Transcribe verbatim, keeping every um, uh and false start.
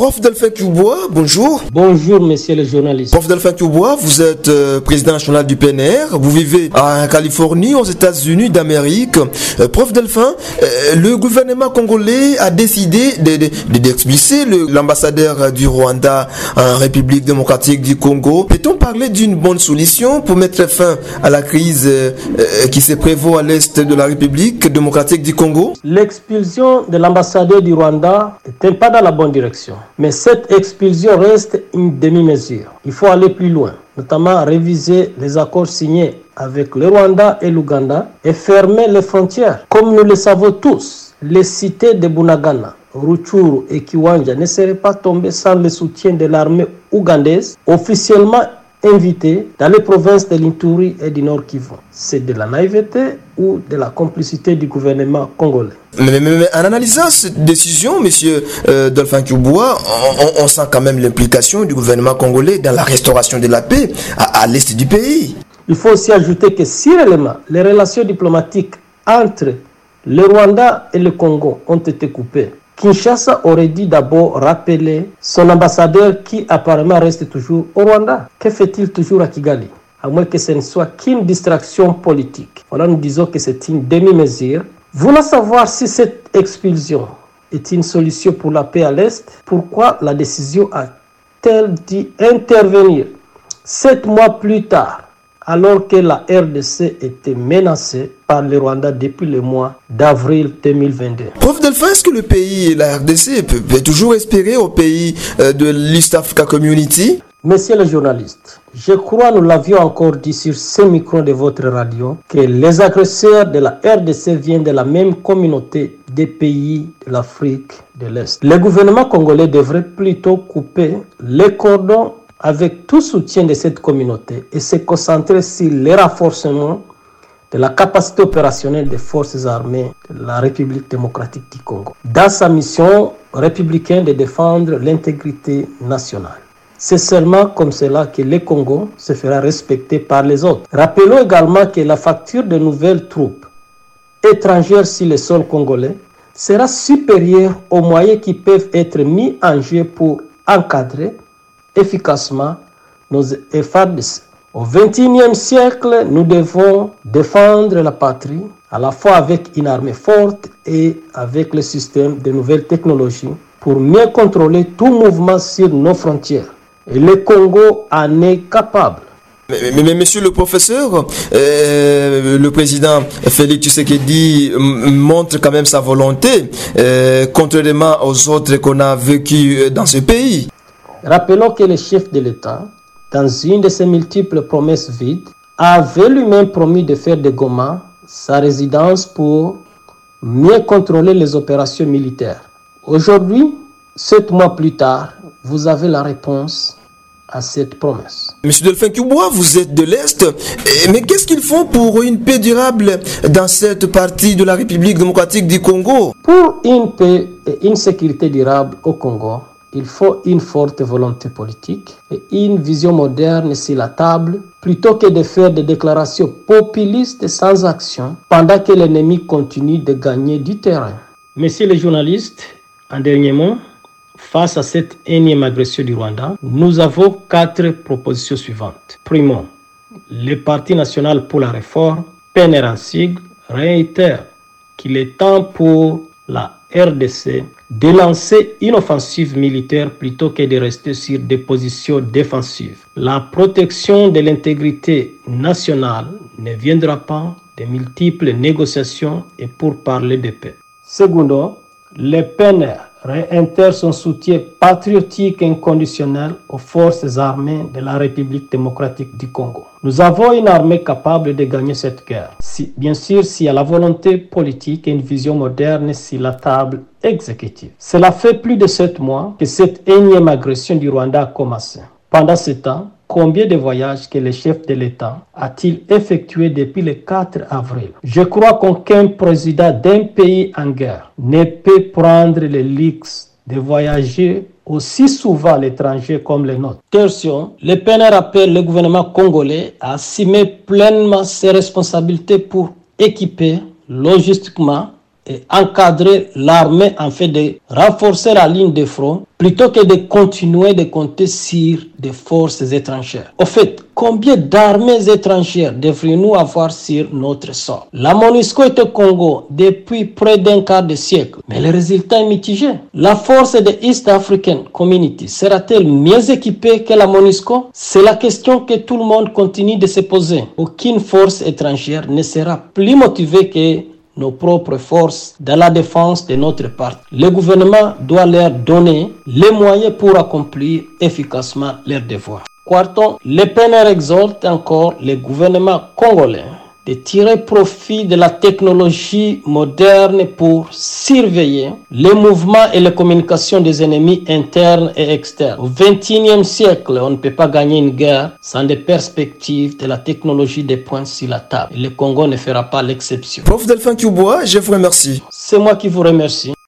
Prof Delphin Kiouboua, bonjour. Bonjour, messieurs les journalistes. Prof Delphin Kiouboua, vous êtes euh, président national du P N R, vous vivez en Californie, aux États-Unis d'Amérique. Euh, Prof Delphin, euh, le gouvernement congolais a décidé de, de, de, d'expulser le, l'ambassadeur du Rwanda en République démocratique du Congo. Peut-on parler d'une bonne solution pour mettre fin à la crise euh, euh, qui se prévaut à l'est de la République démocratique du Congo? L'expulsion de l'ambassadeur du Rwanda n'était pas dans la bonne direction. Mais cette expulsion reste une demi-mesure. Il faut aller plus loin, notamment réviser les accords signés avec le Rwanda et l'Ouganda et fermer les frontières. Comme nous le savons tous, les cités de Bunagana, Rutshuru et Kiwanja ne seraient pas tombées sans le soutien de l'armée ougandaise, officiellement invitée dans les provinces de l'Ituri et du Nord Kivu. C'est de la naïveté ou de la complicité du gouvernement congolais. Mais, mais, mais en analysant cette décision, monsieur euh, Delphin Kiouboua, on, on sent quand même l'implication du gouvernement congolais dans la restauration de la paix à, à l'est du pays. Il faut aussi ajouter que si réellement les relations diplomatiques entre le Rwanda et le Congo ont été coupées, Kinshasa aurait dû d'abord rappeler son ambassadeur qui apparemment reste toujours au Rwanda. Que fait-il toujours à Kigali? À moins que ce ne soit qu'une distraction politique. Voilà, nous disons que c'est une demi-mesure. Voulant savoir si cette expulsion est une solution pour la paix à l'Est, pourquoi la décision a-t-elle dû intervenir sept mois plus tard, alors que la R D C était menacée par le Rwanda depuis le mois d'avril deux mille vingt-deux. Prof Delphin, est-ce que le pays, la R D C, peut, peut toujours espérer au pays euh, de l'East Africa Community? Messieurs les journalistes, je crois nous l'avions encore dit sur ce micro de votre radio que les agresseurs de la R D C viennent de la même communauté des pays de l'Afrique de l'Est. Le gouvernement congolais devrait plutôt couper les cordons avec tout soutien de cette communauté et se concentrer sur le renforcement de la capacité opérationnelle des forces armées de la République démocratique du Congo, dans sa mission républicaine de défendre l'intégrité nationale. C'est seulement comme cela que le Congo se fera respecter par les autres. Rappelons également que la facture de nouvelles troupes étrangères sur le sol congolais sera supérieure aux moyens qui peuvent être mis en jeu pour encadrer efficacement nos F A R D C. Au vingt et unième siècle, nous devons défendre la patrie à la fois avec une armée forte et avec le système de nouvelles technologies pour mieux contrôler tout mouvement sur nos frontières. Et le Congo en est capable. Mais, mais, mais monsieur le professeur, euh, le président Félix Tshisekedi montre quand même sa volonté, euh, contrairement aux autres qu'on a vécu dans ce pays. Rappelons que le chef de l'État, dans une de ses multiples promesses vides, avait lui-même promis de faire de Goma sa résidence pour mieux contrôler les opérations militaires. Aujourd'hui, sept mois plus tard, vous avez la réponse à cette promesse. Monsieur Delphin Kiouboua, vous êtes de l'Est, mais qu'est-ce qu'ils font pour une paix durable dans cette partie de la République démocratique du Congo? Pour une paix et une sécurité durable au Congo, il faut une forte volonté politique et une vision moderne sur la table, plutôt que de faire des déclarations populistes sans action, pendant que l'ennemi continue de gagner du terrain. Messieurs les journalistes, en dernier mot, face à cette énième agression du Rwanda, nous avons quatre propositions suivantes. Primo, le Parti national pour la réforme, P N R en sigle, réitère qu'il est temps pour la R D C de lancer une offensive militaire plutôt que de rester sur des positions défensives. La protection de l'intégrité nationale ne viendra pas de multiples négociations et pour parler de paix. Secondo, le P N R réitère son soutien patriotique et inconditionnel aux forces armées de la République démocratique du Congo. Nous avons une armée capable de gagner cette guerre. Si, bien sûr, s'il y a la volonté politique et une vision moderne sur la table exécutive. Cela fait plus de sept mois que cette énième agression du Rwanda a commencé. Pendant ce temps, combien de voyages que le chef de l'État a-t-il effectué depuis le quatre avril? Je crois qu'aucun président d'un pays en guerre ne peut prendre le luxe de voyager aussi souvent à l'étranger comme les nôtres. Tertion, le P N R appelle le gouvernement congolais à assumer pleinement ses responsabilités pour équiper logistiquement et encadrer l'armée en fait de renforcer la ligne de front plutôt que de continuer de compter sur des forces étrangères. Au fait, combien d'armées étrangères devrions-nous avoir sur notre sol? La MONUSCO est au Congo depuis près d'un quart de siècle, mais le résultat est mitigé. La force de East African Community sera-t-elle mieux équipée que la MONUSCO? C'est la question que tout le monde continue de se poser. Aucune force étrangère ne sera plus motivée que nos propres forces dans la défense de notre parti. Le gouvernement doit leur donner les moyens pour accomplir efficacement leurs devoirs. Quarton, le P N R exhorte encore le gouvernement congolais de tirer profit de la technologie moderne pour surveiller les mouvements et les communications des ennemis internes et externes. Au vingt et unième siècle, on ne peut pas gagner une guerre sans des perspectives de la technologie des points sur la table. Et le Congo ne fera pas l'exception. Prof Delphin Kiubois, je vous remercie. C'est moi qui vous remercie.